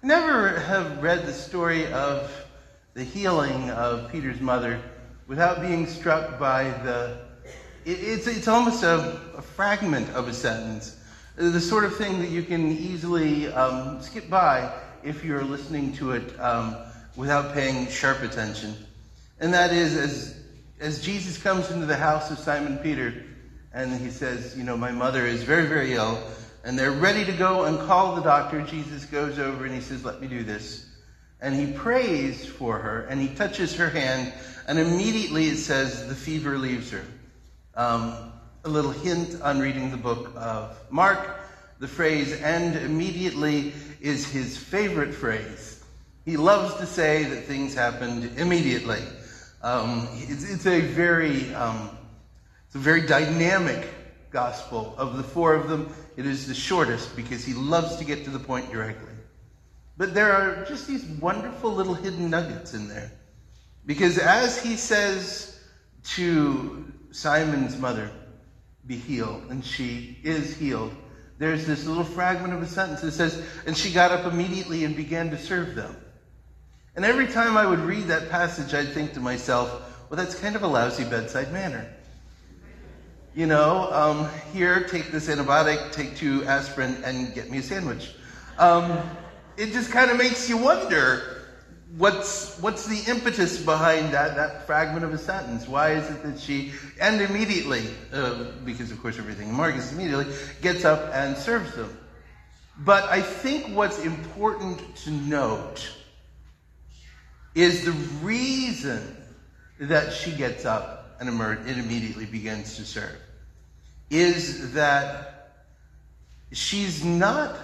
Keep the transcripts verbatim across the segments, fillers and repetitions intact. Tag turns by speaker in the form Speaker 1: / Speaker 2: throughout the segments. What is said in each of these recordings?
Speaker 1: Never have read the story of the healing of Peter's mother without being struck by the, it, it's, it's almost a, a fragment of a sentence. The sort of thing that you can easily um, skip by if you're listening to it um, without paying sharp attention. And that is, as, as Jesus comes into the house of Simon Peter, and he says, you know, my mother is very, very ill, and they're ready to go and call the doctor. Jesus goes over and he says, let me do this. And he prays for her, and he touches her hand, and immediately it says the fever leaves her. Um, a little hint on reading the book of Mark, the phrase, and immediately is his favorite phrase. He loves to say that things happened immediately. Um, it's, it's a very, um, it's a very dynamic gospel. Of the four of them, it is the shortest because he loves to get to the point directly. But there are just these wonderful little hidden nuggets in there. Because as he says to Simon's mother, be healed, and she is healed, there's this little fragment of a sentence that says, and she got up immediately and began to serve them. And every time I would read that passage, I'd think to myself, well, that's kind of a lousy bedside manner. You know, um, here, take this antibiotic, take two aspirin, and get me a sandwich. Um, it just kind of makes you wonder, what's what's the impetus behind that, that fragment of a sentence? Why is it that she, and immediately, uh, because of course everything in Mark is immediately, gets up and serves them. But I think what's important to note is the reason that she gets up and, emer- and immediately begins to serve is that she's not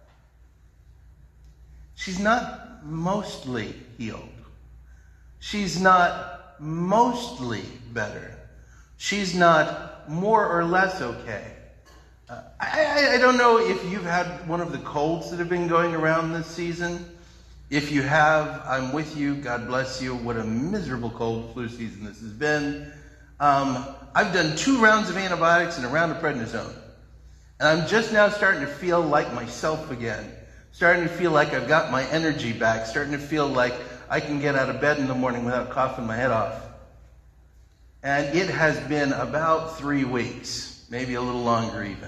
Speaker 1: she's not mostly healed. She's not mostly better. She's not more or less okay. Uh, I, I, I don't know if you've had one of the colds that have been going around this season. If you have, I'm with you. God bless you. What a miserable cold flu season this has been. Um, I've done two rounds of antibiotics and a round of prednisone. And I'm just now starting to feel like myself again. Starting to feel like I've got my energy back. Starting to feel like I can get out of bed in the morning without coughing my head off. And it has been about three weeks, maybe a little longer even.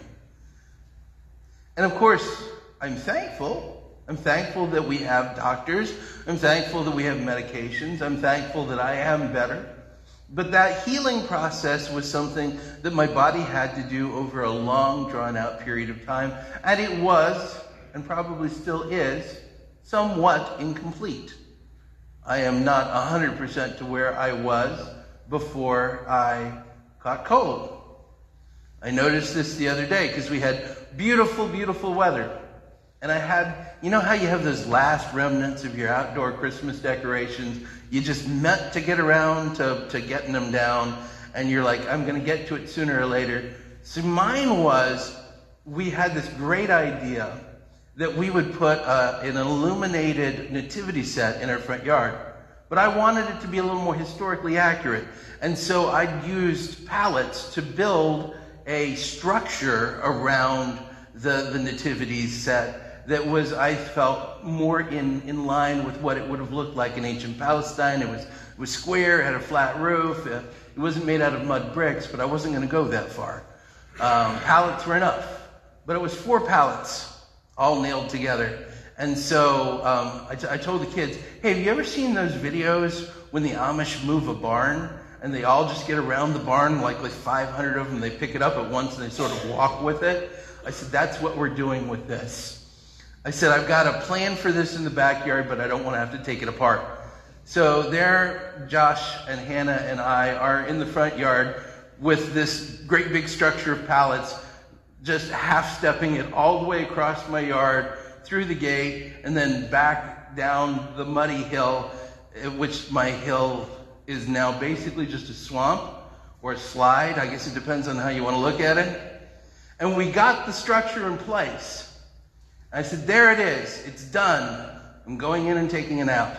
Speaker 1: And of course, I'm thankful. I'm thankful that we have doctors. I'm thankful that we have medications. I'm thankful that I am better. But that healing process was something that my body had to do over a long, drawn-out period of time. And it was, and probably still is, somewhat incomplete. I am not one hundred percent to where I was before I caught cold. I noticed this the other day because we had beautiful, beautiful weather. And I had, you know how you have those last remnants of your outdoor Christmas decorations? You just meant to get around to, to getting them down. And you're like, I'm going to get to it sooner or later. So mine was, we had this great idea that we would put uh, an illuminated nativity set in our front yard. But I wanted it to be a little more historically accurate. And so I used pallets to build a structure around the, the nativity set that was, I felt, more in, in line with what it would have looked like in ancient Palestine. It was, it was square, it had a flat roof. It wasn't made out of mud bricks, but I wasn't going to go that far. Um, pallets were enough. But it was four pallets all nailed together. And so um, I, t- I told the kids, hey, have you ever seen those videos when the Amish move a barn and they all just get around the barn, like like five hundred of them, they pick it up at once and they sort of walk with it? I said, that's what we're doing with this. I said, I've got a plan for this in the backyard, but I don't want to have to take it apart. So there, Josh and Hannah and I are in the front yard with this great big structure of pallets, just half-stepping it all the way across my yard, through the gate, and then back down the muddy hill, which my hill is now basically just a swamp or a slide. I guess it depends on how you want to look at it. And we got the structure in place. I said, there it is. It's done. I'm going in and taking it out.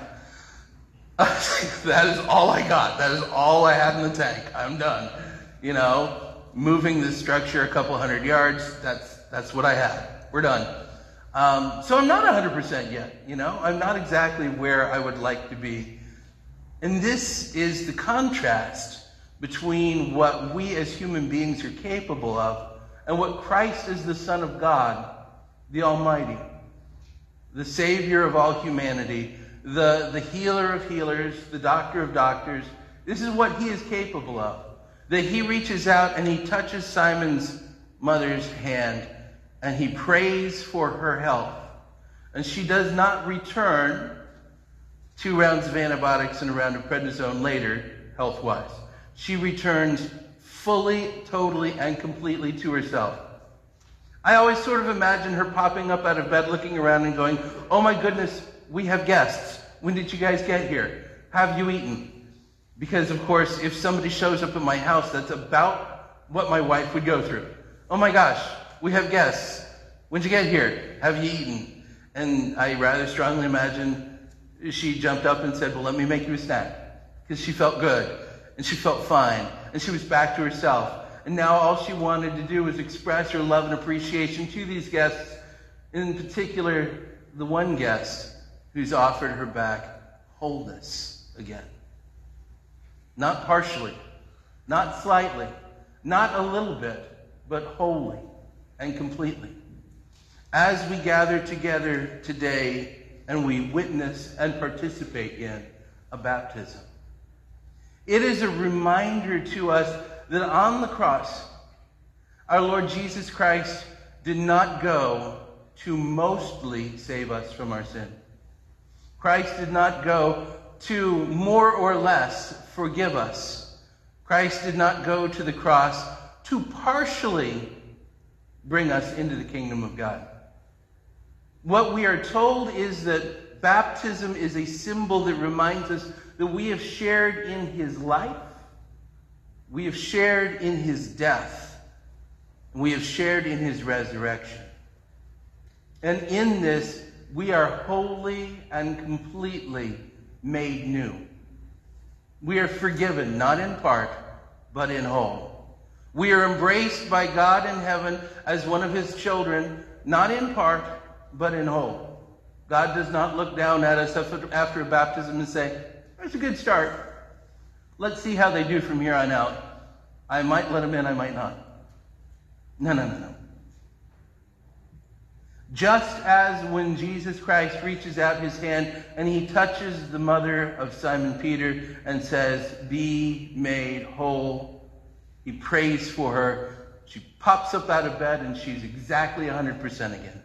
Speaker 1: That is all I got. That is all I had in the tank. I'm done. You know, moving the structure a couple hundred yards, that's that's what I had. We're done. Um, so I'm not one hundred percent yet, you know. I'm not exactly where I would like to be. And this is the contrast between what we as human beings are capable of and what Christ is the Son of God, the Almighty, the Savior of all humanity, the, the healer of healers, the doctor of doctors. This is what he is capable of. That he reaches out and he touches Simon's mother's hand and he prays for her health. And she does not return two rounds of antibiotics and a round of prednisone later, health-wise. She returns fully, totally, and completely to herself. I always sort of imagine her popping up out of bed, looking around and going, oh my goodness, we have guests. When did you guys get here? Have you eaten? Because, of course, if somebody shows up at my house, that's about what my wife would go through. Oh my gosh, we have guests. When'd you get here? Have you eaten? And I rather strongly imagine she jumped up and said, well, let me make you a snack. Because she felt good. And she felt fine. And she was back to herself. And now all she wanted to do was express her love and appreciation to these guests. In particular, the one guest who's offered her back wholeness again. Not partially. Not slightly. Not a little bit. But wholly and completely. As we gather together today and we witness and participate in a baptism. It is a reminder to us that on the cross, our Lord Jesus Christ did not go to mostly save us from our sin. Christ did not go to more or less forgive us. Christ did not go to the cross to partially bring us into the kingdom of God. What we are told is that baptism is a symbol that reminds us that we have shared in his life, we have shared in his death, and we have shared in his resurrection. And in this, we are wholly and completely made new. We are forgiven, not in part, but in whole. We are embraced by God in heaven as one of his children, not in part, but in whole. God does not look down at us after a baptism and say, that's a good start. Let's see how they do from here on out. I might let them in, I might not. No, no, no, no. Just as when Jesus Christ reaches out his hand and he touches the mother of Simon Peter and says, be made whole. He prays for her. She pops up out of bed and she's exactly one hundred percent again.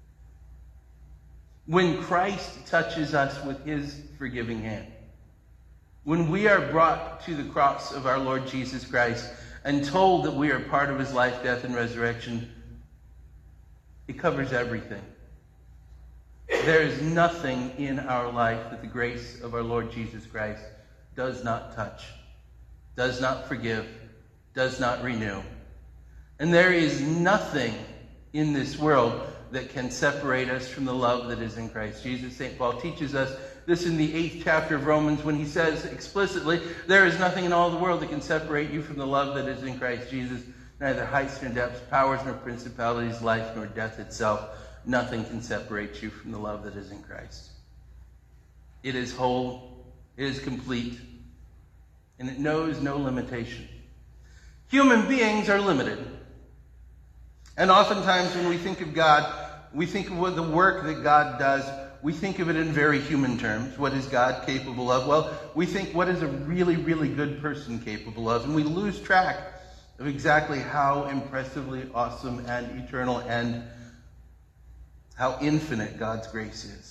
Speaker 1: When Christ touches us with his forgiving hand, when we are brought to the cross of our Lord Jesus Christ and told that we are part of his life, death, and resurrection, it covers everything. There is nothing in our life that the grace of our Lord Jesus Christ does not touch, does not forgive, does not renew. And there is nothing in this world that can separate us from the love that is in Christ Jesus. Saint Paul teaches us this in the eighth chapter of Romans when he says explicitly, there is nothing in all the world that can separate you from the love that is in Christ Jesus. Neither heights nor depths, powers nor principalities, life nor death itself. Nothing can separate you from the love that is in Christ. It is whole, it is complete, and it knows no limitation. Human beings are limited. And oftentimes when we think of God, we think of what the work that God does, we think of it in very human terms. What is God capable of? Well, we think, what is a really, really good person capable of? And we lose track of exactly how impressively awesome and eternal and how infinite God's grace is.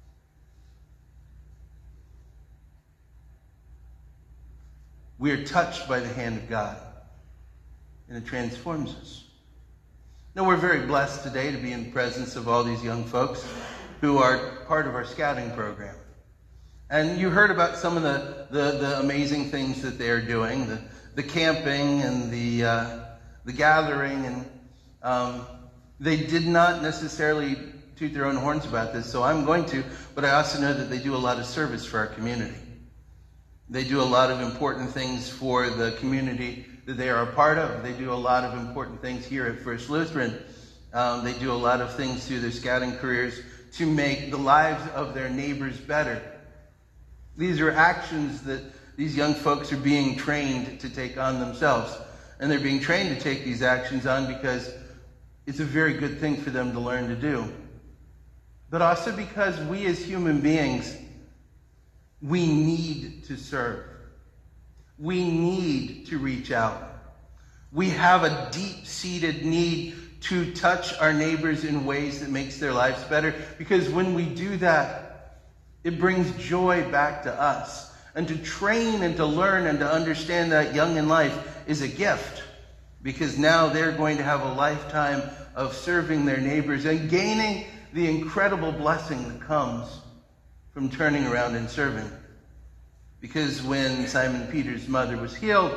Speaker 1: We are touched by the hand of God, and it transforms us. Now, we're very blessed today to be in the presence of all these young folks who are part of our scouting program. And you heard about some of the, the, the amazing things that they're doing, the, the camping and the, uh, the gathering. And um, they did not necessarily toot their own horns about this, so I'm going to, but I also know that they do a lot of service for our community. They do a lot of important things for the community that they are a part of. They do a lot of important things here at First Lutheran. Um, they do a lot of things through their scouting careers to make the lives of their neighbors better. These are actions that these young folks are being trained to take on themselves. And they're being trained to take these actions on because it's a very good thing for them to learn to do. But also because we as human beings, we need to serve. We need to reach out. We have a deep-seated need to touch our neighbors in ways that makes their lives better. Because when we do that, it brings joy back to us. And to train and to learn and to understand that young in life is a gift. Because now they're going to have a lifetime of serving their neighbors and gaining the incredible blessing that comes from turning around and serving. Because when Simon Peter's mother was healed,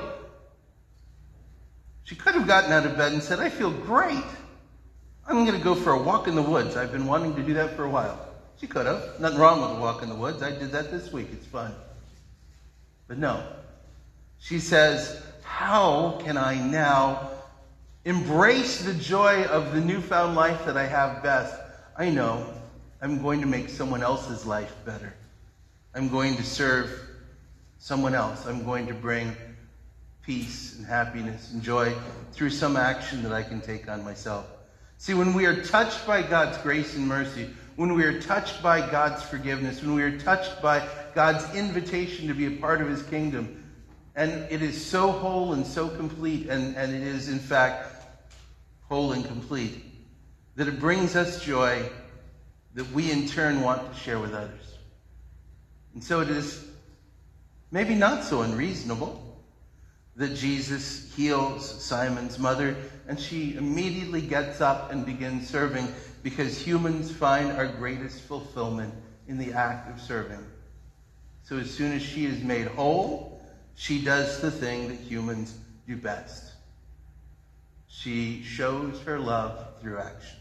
Speaker 1: she could have gotten out of bed and said, I feel great. I'm going to go for a walk in the woods. I've been wanting to do that for a while. She could have. Nothing wrong with a walk in the woods. I did that this week. It's fun. But no. She says, how can I now embrace the joy of the newfound life that I have best? I know I'm going to make someone else's life better. I'm going to serve someone else. I'm going to bring peace and happiness and joy through some action that I can take on myself. See, when we are touched by God's grace and mercy, when we are touched by God's forgiveness, when we are touched by God's invitation to be a part of his kingdom, and it is so whole and so complete, and, and it is, in fact, whole and complete, that it brings us joy that we, in turn, want to share with others. And so it is maybe not so unreasonable that Jesus heals Simon's mother, and she immediately gets up and begins serving, because humans find our greatest fulfillment in the act of serving. So as soon as she is made whole, she does the thing that humans do best. She shows her love through action.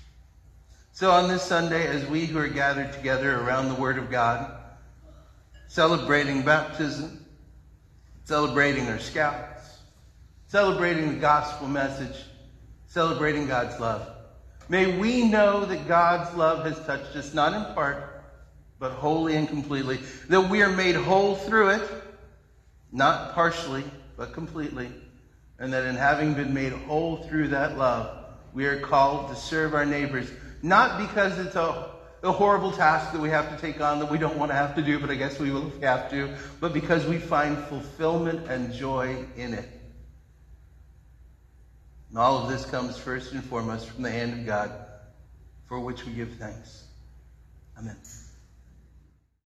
Speaker 1: So on this Sunday, as we who are gathered together around the Word of God, celebrating baptism, celebrating our scouts, celebrating the gospel message, celebrating God's love, may we know that God's love has touched us, not in part, but wholly and completely, that we are made whole through it, not partially, but completely, and that in having been made whole through that love, we are called to serve our neighbors, not because it's a, a horrible task that we have to take on that we don't want to have to do, but I guess we will have to, but because we find fulfillment and joy in it. And all of this comes first and foremost from the hand of God, for which we give thanks. Amen.